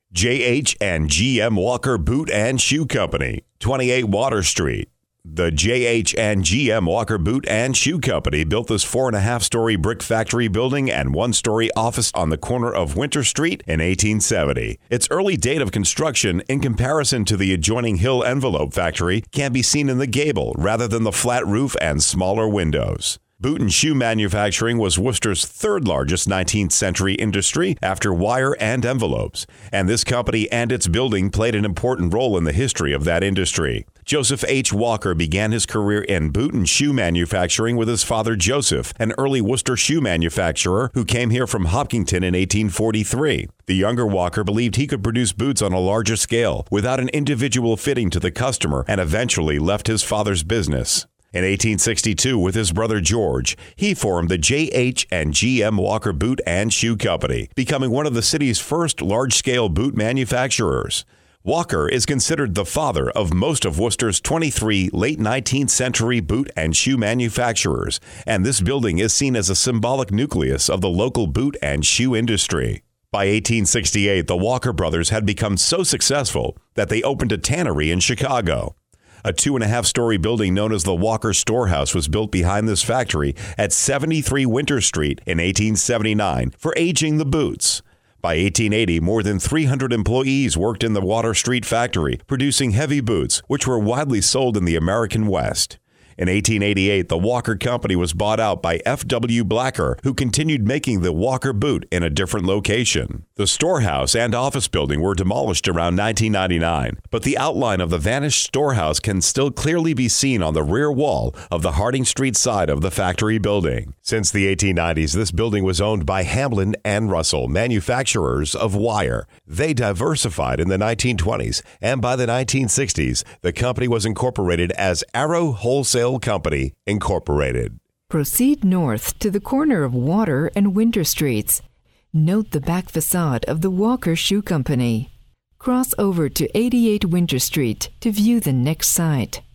J.H. and G.M. Walker Boot and Shoe Company, 28 Water Street. The J.H. and G.M. Walker Boot and Shoe Company built this 4.5-story brick factory building and 1-story office on the corner of Winter Street in 1870. Its early date of construction, in comparison to the adjoining Hill Envelope factory, can be seen in the gable rather than the flat roof and smaller windows. Boot and shoe manufacturing was Worcester's third largest 19th century industry after wire and envelopes, and this company and its building played an important role in the history of that industry. Joseph H. Walker began his career in boot and shoe manufacturing with his father Joseph, an early Worcester shoe manufacturer who came here from Hopkinton in 1843. The younger Walker believed he could produce boots on a larger scale without an individual fitting to the customer and eventually left his father's business. In 1862, with his brother George, he formed the J.H. and G.M. Walker Boot and Shoe Company, becoming one of the city's first large-scale boot manufacturers. Walker is considered the father of most of Worcester's 23 late 19th century boot and shoe manufacturers, and this building is seen as a symbolic nucleus of the local boot and shoe industry. By 1868, the Walker brothers had become so successful that they opened a tannery in Chicago. A 2.5-story building known as the Walker Storehouse was built behind this factory at 73 Winter Street in 1879 for aging the boots. By 1880, more than 300 employees worked in the Water Street factory, producing heavy boots, which were widely sold in the American West. In 1888, the Walker Company was bought out by F.W. Blacker, who continued making the Walker boot in a different location. The storehouse and office building were demolished around 1999, but the outline of the vanished storehouse can still clearly be seen on the rear wall of the Harding Street side of the factory building. Since the 1890s, this building was owned by Hamlin and Russell, manufacturers of wire. They diversified in the 1920s, and by the 1960s, the company was incorporated as Arrow Wholesale Company, Incorporated. Proceed north to the corner of Water and Winter Streets. Note the back facade of the Walker Shoe Company. Cross over to 88 Winter Street to view the next site.